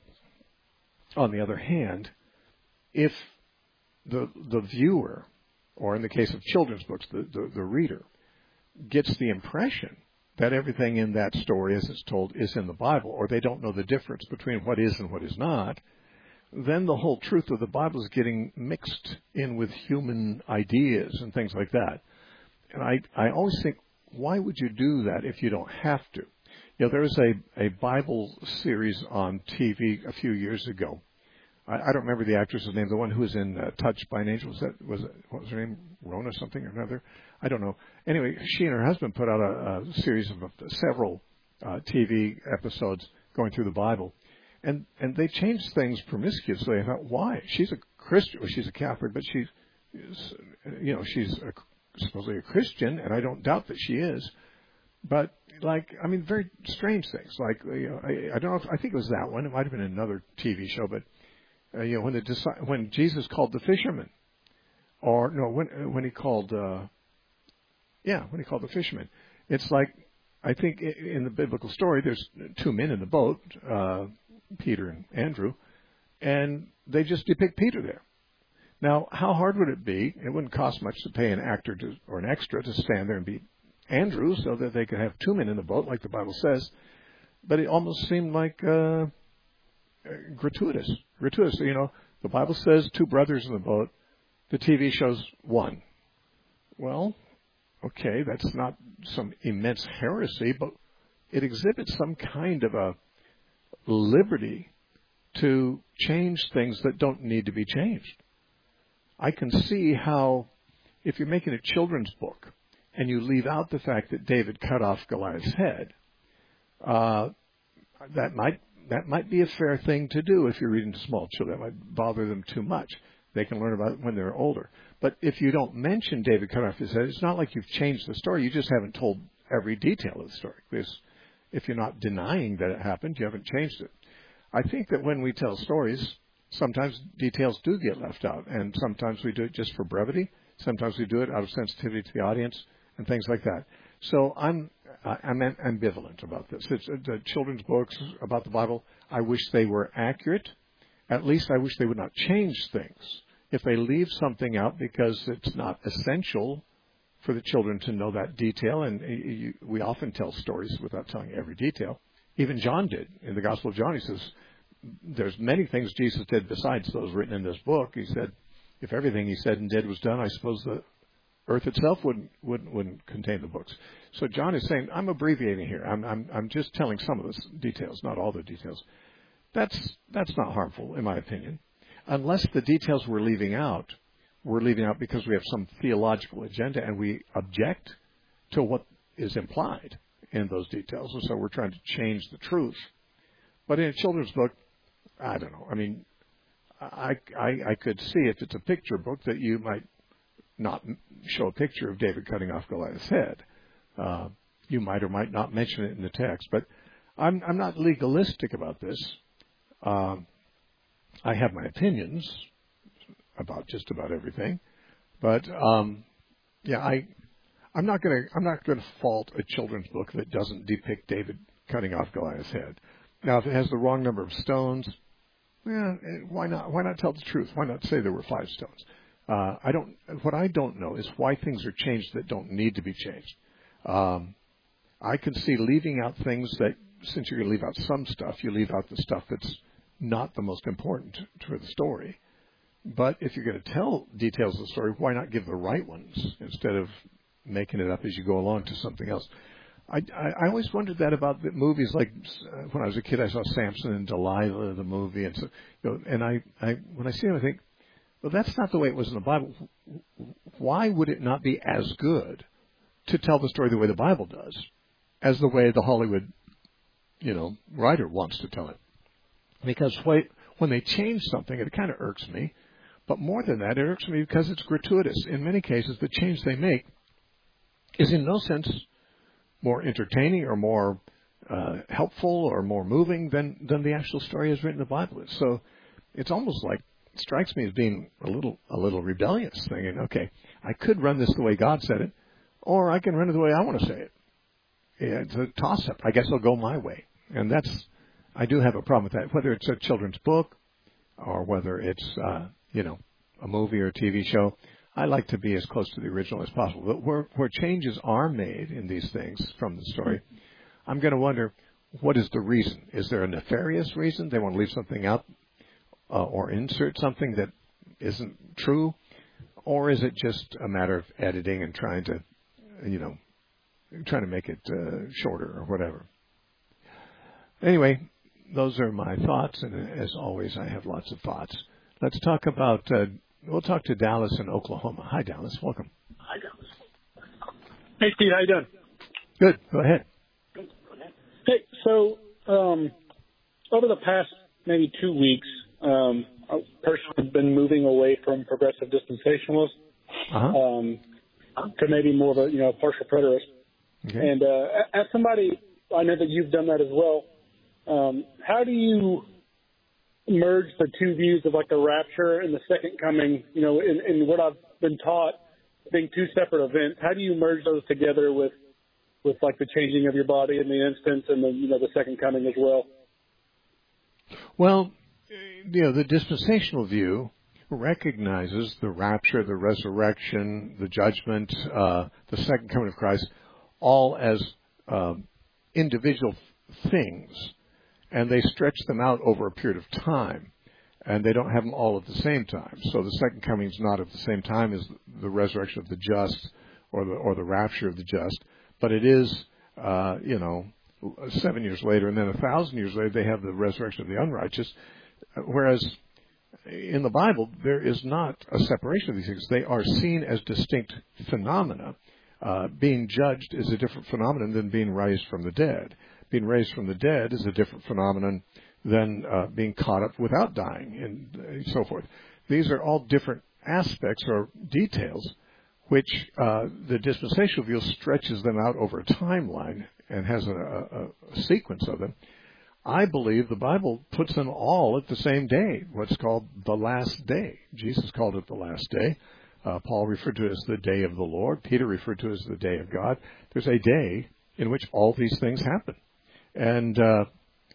on the other hand, if the the viewer, or in the case of children's books, the, the, the reader, gets the impression that everything in that story as it's told is in the Bible, or they don't know the difference between what is and what is not, then the whole truth of the Bible is getting mixed in with human ideas and things like that. And I, I always think, why would you do that if you don't have to? You know, there was a, a Bible series on T V a few years ago. I, I don't remember the actress's name, the one who was in uh, Touched by an Angel. Was that, was it, what was her name? Rona something or another? I don't know. Anyway, she and her husband put out a, a series of uh, several uh, T V episodes going through the Bible. And and they changed things promiscuously. I thought, why? She's a Christian. Well, she's a Catholic, but she's, you know, she's a, supposedly a Christian, and I don't doubt that she is. But, like, I mean, very strange things. Like, you know, I, I don't know if, I think it was that one. It might have been another T V show, but, uh, you know, when the when Jesus called the fishermen, or, no, when when he called, uh, yeah, when he called the fishermen, it's like, I think in the biblical story, there's two men in the boat, uh, Peter and Andrew, and they just depict Peter there. Now, how hard would it be? It wouldn't cost much to pay an actor to, or an extra to stand there and be Andrew so that they could have two men in the boat, like the Bible says. But it almost seemed like uh, gratuitous. Gratuitous. You know, the Bible says two brothers in the boat. The T V shows one. Well, okay, that's not some immense heresy, but it exhibits some kind of a liberty to change things that don't need to be changed. I can see how, if you're making a children's book and you leave out the fact that David cut off Goliath's head, uh, that might that might be a fair thing to do if you're reading to small children. That might bother them too much. They can learn about it when they're older. But if you don't mention David cut off his head, it's not like you've changed the story. You just haven't told every detail of the story. Because if you're not denying that it happened, you haven't changed it. I think that when we tell stories, sometimes details do get left out, and sometimes we do it just for brevity. Sometimes we do it out of sensitivity to the audience and things like that. So I'm I'm ambivalent about this. It's uh, the children's books about the Bible. I wish they were accurate. At least I wish they would not change things. If they leave something out because it's not essential for the children to know that detail, and you, we often tell stories without telling every detail. Even John did. In the Gospel of John, he says, there's many things Jesus did besides those written in this book. He said, if everything he said and did was done, I suppose the earth itself wouldn't wouldn't, wouldn't contain the books. So John is saying, I'm abbreviating here. I'm, I'm, I'm just telling some of the details, not all the details. That's that's not harmful, in my opinion. Unless the details we're leaving out, we're leaving out because we have some theological agenda and we object to what is implied in those details. And so we're trying to change the truth. But in a children's book, I don't know. I mean, I, I, I could see if it's a picture book that you might not show a picture of David cutting off Goliath's head. Uh, you might or might not mention it in the text. But I'm, I'm not legalistic about this. Um, I have my opinions about just about everything, but um, yeah, I I'm not going to I'm not going to fault a children's book that doesn't depict David cutting off Goliath's head. Now, if it has the wrong number of stones, yeah, why not? Why not tell the truth? Why not say there were five stones? Uh, I don't. What I don't know is why things are changed that don't need to be changed. Um, I can see leaving out things that, since you're going to leave out some stuff, you leave out the stuff that's not the most important for the story. But if you're going to tell details of the story, why not give the right ones instead of making it up as you go along to something else? I, I, I always wondered that about the movies. Like uh, when I was a kid, I saw Samson and Delilah, the movie, and so, you know, and I, I when I see them, I think, well, that's not the way it was in the Bible. Why would it not be as good to tell the story the way the Bible does, as the way the Hollywood, you know, writer wants to tell it? Because when they change something, it kind of irks me. But more than that, it irks me because it's gratuitous. In many cases, the change they make is in no sense more entertaining or more uh, helpful or more moving than, than the actual story as written in the Bible is. So it's almost like, it strikes me as being a little a little rebellious, thinking, okay, I could run this the way God said it, or I can run it the way I want to say it. Yeah, it's a toss-up. I guess I'll go my way. And that's, I do have a problem with that, whether it's a children's book or whether it's, uh, you know, a movie or a T V show. I like to be as close to the original as possible. But where, where changes are made in these things from the story, I'm going to wonder, what is the reason? Is there a nefarious reason? They want to leave something out uh, or insert something that isn't true? Or is it just a matter of editing and trying to, you know, trying to make it uh, shorter or whatever? Anyway, those are my thoughts, and as always, I have lots of thoughts. Let's talk about, uh, we'll talk to Dallas in Oklahoma. Hi, Dallas. Welcome. Hi, Dallas. Hey, Steve. How you doing? Good. Go ahead. Hey, so um, over the past maybe two weeks, um, I personally have been moving away from progressive dispensationalists uh-huh. um, to maybe more of a, you know, partial preterist. Okay. And uh, as somebody, I know that you've done that as well. Um, how do you merge the two views of like the rapture and the second coming, you know, in, in what I've been taught being two separate events? How do you merge those together with, with like the changing of your body in the instance and the, you know, the second coming as well? Well, you know, the dispensational view recognizes the rapture, the resurrection, the judgment, uh, the second coming of Christ, all as uh, individual things. And they stretch them out over a period of time, and they don't have them all at the same time. So the second coming is not at the same time as the resurrection of the just or the or the rapture of the just, but it is, uh, you know, seven years later, and then a thousand years later they have the resurrection of the unrighteous. Whereas in the Bible there is not a separation of these things; they are seen as distinct phenomena. Uh, being judged is a different phenomenon than being raised from the dead. Being raised from the dead is a different phenomenon than uh, being caught up without dying and so forth. These are all different aspects or details which uh, the dispensational view stretches them out over a timeline and has a, a, a sequence of them. I believe the Bible puts them all at the same day, what's called the last day. Jesus called it the last day. Uh, Paul referred to it as the day of the Lord. Peter referred to it as the day of God. There's a day in which all these things happen. And uh,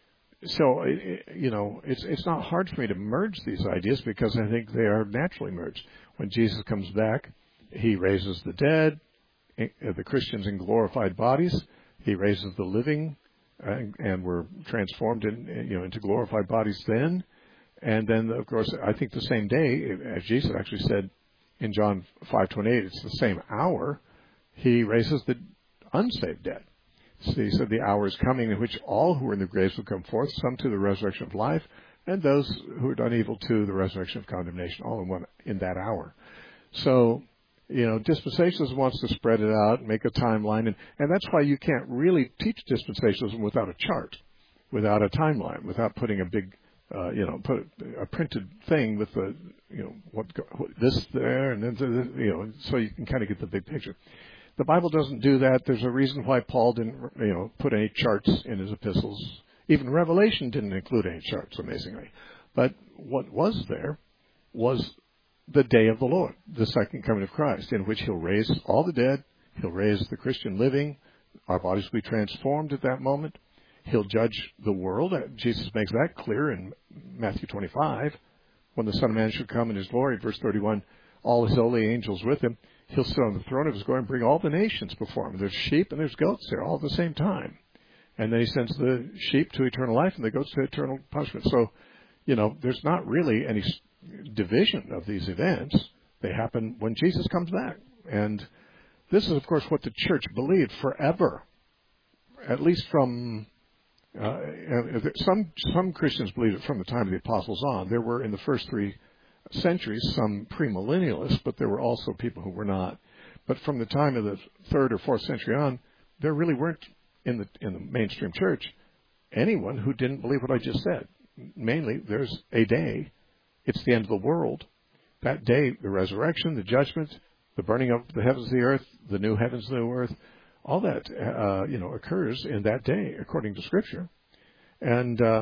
so, you know, it's it's not hard for me to merge these ideas because I think they are naturally merged. When Jesus comes back, he raises the dead, the Christians in glorified bodies. He raises the living, and, and we're transformed in, you know, into glorified bodies then. And then, of course, I think the same day, as Jesus actually said in John five twenty-eight, it's the same hour, he raises the unsaved dead. So he said the hour is coming in which all who are in the graves will come forth, some to the resurrection of life, and those who are done evil to the resurrection of condemnation, all in one in that hour. So, you know, dispensationalism wants to spread it out, make a timeline, and, and that's why you can't really teach dispensationalism without a chart, without a timeline, without putting a big, uh, you know, put a printed thing with the, you know, what, what this there, and then, you know, so you can kind of get the big picture. The Bible doesn't do that. There's a reason why Paul didn't, you know, put any charts in his epistles. Even Revelation didn't include any charts, amazingly. But what was there was the day of the Lord, the second coming of Christ, in which he'll raise all the dead, he'll raise the Christian living, our bodies will be transformed at that moment. He'll judge the world. Jesus makes that clear in Matthew twenty-five. When the Son of Man shall come in his glory, verse thirty-one, all his holy angels with him. He'll sit on the throne of his glory and bring all the nations before him. There's sheep and there's goats there all at the same time. And then he sends the sheep to eternal life and the goats to eternal punishment. So, you know, there's not really any division of these events. They happen when Jesus comes back. And this is, of course, what the church believed forever, at least from uh, some some Christians believed it from the time of the apostles on. There were, in the first three centuries, some premillennialists, but there were also people who were not. But from the time of the third or fourth century on, there really weren't in the in the mainstream church anyone who didn't believe what I just said. Mainly, there's a day. It's the end of the world. That day, the resurrection, the judgment, the burning of the heavens and the earth, the new heavens and the new earth, all that uh, you know occurs in that day, according to Scripture. And uh,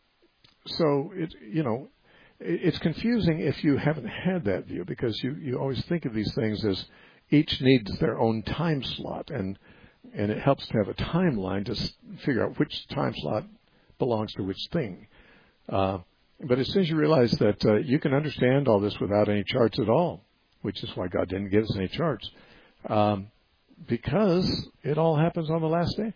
so it you know. It's confusing if you haven't had that view, because you, you always think of these things as each needs their own time slot, and and it helps to have a timeline to figure out which time slot belongs to which thing. Uh, but as soon as you realize that uh, you can understand all this without any charts at all, which is why God didn't give us any charts, um, because it all happens on the last day.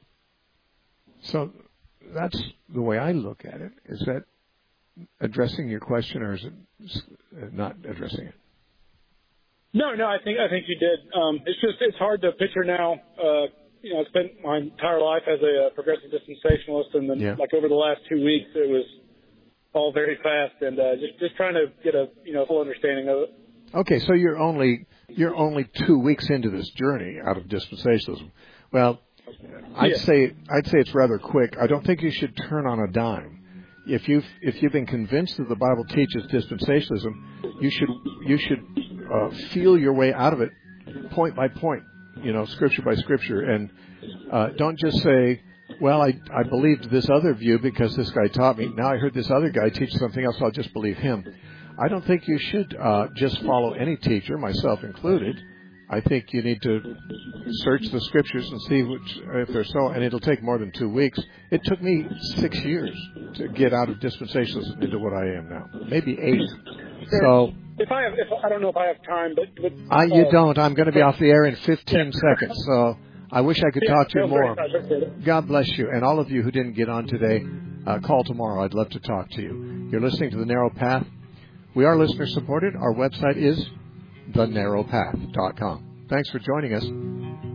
So that's the way I look at it, is that addressing your question, or is it not addressing it? No, no, I think I think you did. Um, it's just it's hard to picture now. Uh, you know, I spent my entire life as a uh, progressive dispensationalist, and then yeah. like over the last two weeks, it was all very fast, and uh, just just trying to get a you know full understanding of it. Okay, so you're only you're only two weeks into this journey out of dispensationalism. Well, I'd yeah. say I'd say it's rather quick. I don't think you should turn on a dime. If you've if you've been convinced that the Bible teaches dispensationalism, you should you should uh, feel your way out of it, point by point, you know, scripture by scripture, and uh, don't just say, "Well, I I believed this other view because this guy taught me. Now I heard this other guy teach something else. I'll just believe him." I don't think you should uh, just follow any teacher, myself included. I think you need to search the scriptures and see which, if they're so, and it'll take more than two weeks. It took me six years to get out of dispensationalism into what I am now, maybe eight. So if I have, if I don't know if I have time, but, but I, you uh, don't. I'm going to be off the air in fifteen yeah. seconds. So I wish I could yeah, talk to you no, more. sorry, God bless you, and all of you who didn't get on today, uh, call tomorrow. I'd love to talk to you. You're listening to The Narrow Path. We are listener supported. Our website is the narrow path dot com. Thanks for joining us.